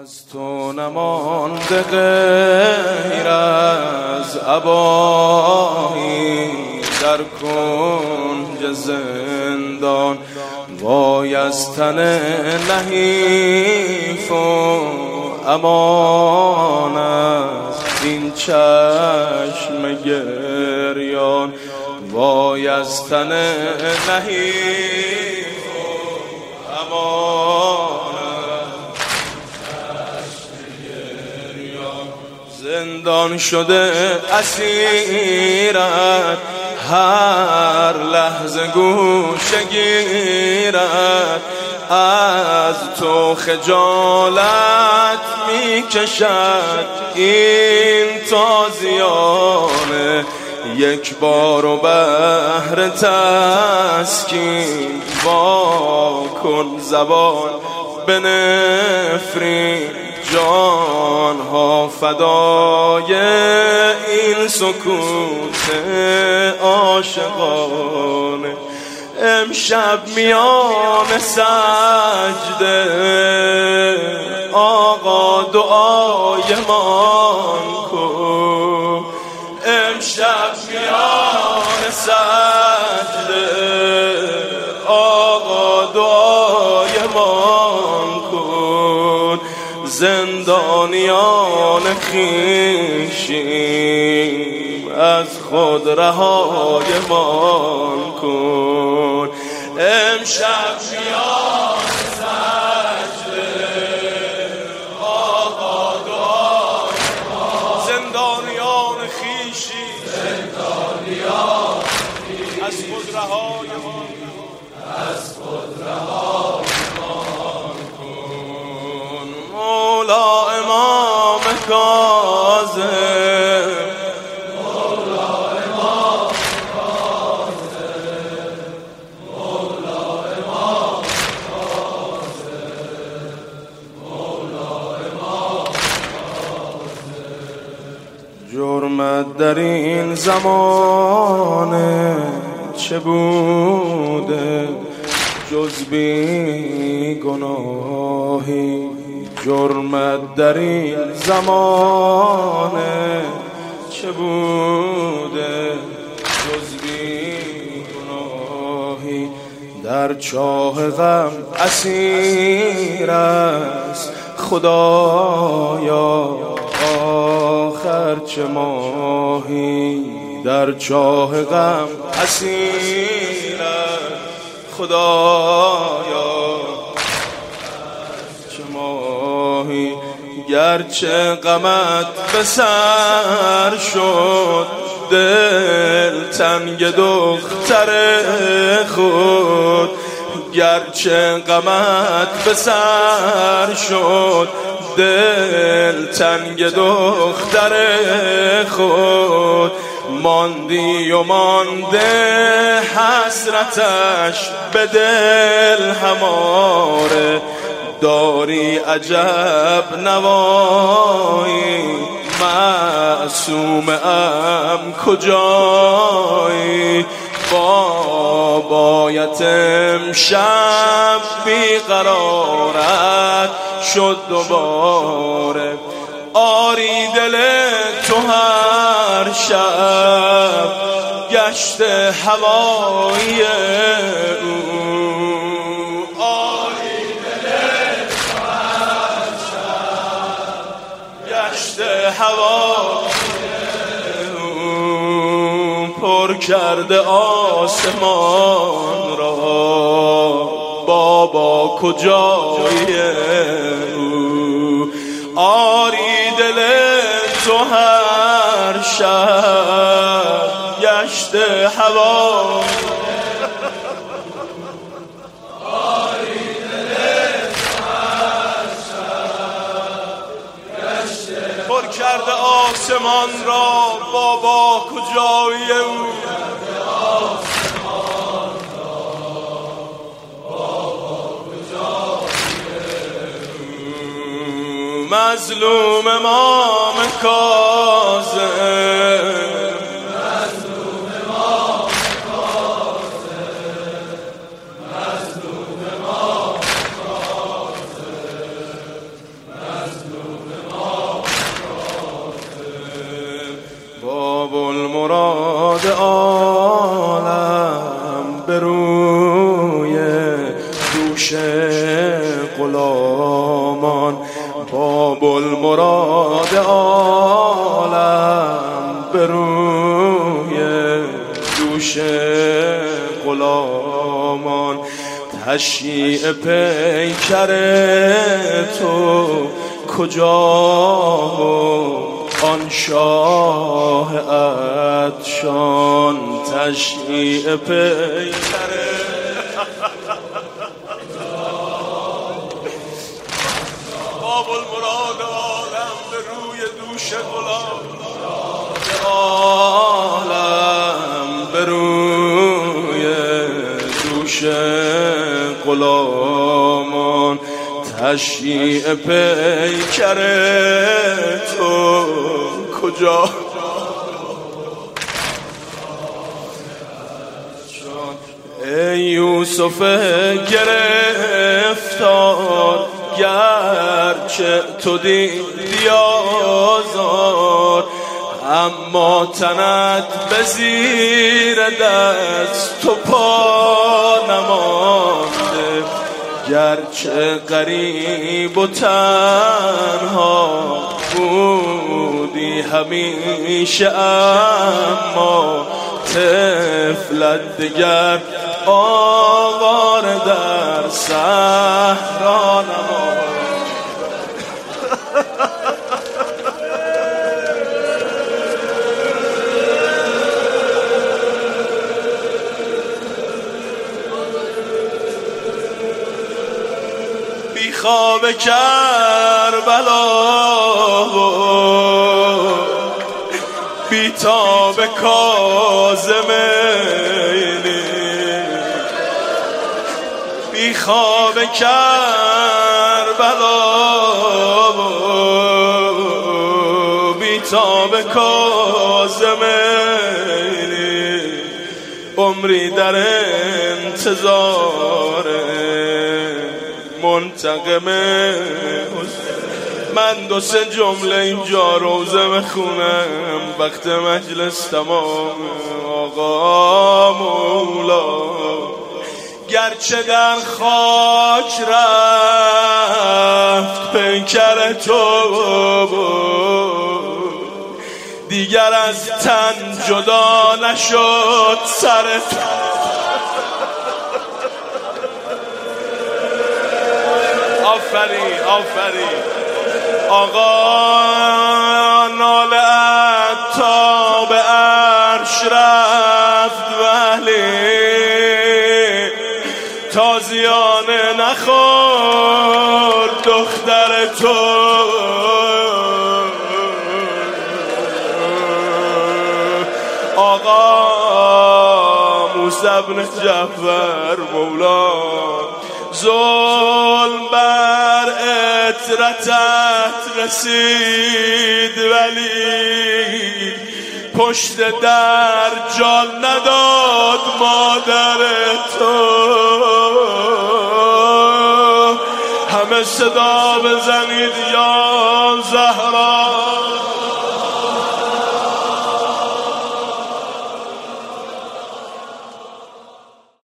از تو نمانده غیر از اباهی در کنج زندان، وای از تن نحیف و امان از این چشم گریان، وای از تن نحیف و امان زندان شده اسیرت، هر لحظه گوشه گیرد، از تو خجالت میکشد این تازیانه، یک بار و بهر تسکین وا کن زبان به نفرین، جان ها فدای این سکوت عاشقانه. امشب میان سجده آقا دعای مان کن، امشب میان سجده آقا دعای مان کن، زندانیان خویشیم از خود رهای مان کن، امشب میان سجده آقا دعای مان، زندانیان خویشیم از خود رهای مان، از خود رهای مان کن. مولا امام کاظم، مولا امام کاظم، مولا امام کاظم، مولا امام کاظم. جرمت در این زمانه چه بوده جز بی گناهی، جرمت در این زمانه چه بوده جز بی گناهی، در چاه غم اسیر است خدایا آخر چه ماهی، در چاه غم اسیر است خدایا چه ماهی، گرچه غمت به سر شد دل تنگ دختر خود، گرچه غمت به سر شد دل تنگ دختر خود، ماندی و مانده حسرتش به دل هماره، داری عجب نوایی معصوم ام کجایی، بابایت امشب بیقرارت شد دوباره، آری دل تو هر شب گشت هوایی او، آری دل تو هر شب گشت هوایی او، پر کرده آسمان را بابا کجای او، آری دل تو هر شب گشت هوا، آری دل تو هر شب گشت، پر کرده آسمان را بابا کجای او، مظلوم امام کاظم، مظلوم امام کاظم، مظلوم امام کاظم، غلامان باب المراد عالم به روی دوش غلامان تشییع پیکر تو کجا آن شاه عطشان تشییع پیکر باب المراد عالم به روی دوش غلام عالم به روی دوش غلامان تشییع پیکر تو کجا ای یوسف گرفتار گرچه تو دیدی آزار اما تنت به زیر دست تو پا نمانده گرچه غریب و تنها بودی همیشه اما طفلت دگر آوار در صحرا نماند بی خواب کربلا بی تاب کاظمینی بی خواب کربلا بی تاب کاظمینی عمری در انتظار منتقم من دو سه جمله اینجا روزه بخونم وقت مجلس تمام آقا مولا گرچه در خاک رفت پیکر تو دیگر از تن جدا نشد سرت آفرین آقا ناله تا به عرش رفت ولی تازیانه نخورد دختر تو آقا موسی بن جعفر مولا ظلم بر اطرتت رسید ولی پشت در جان نداد مادر تو همه صدا بزنید یا زهرا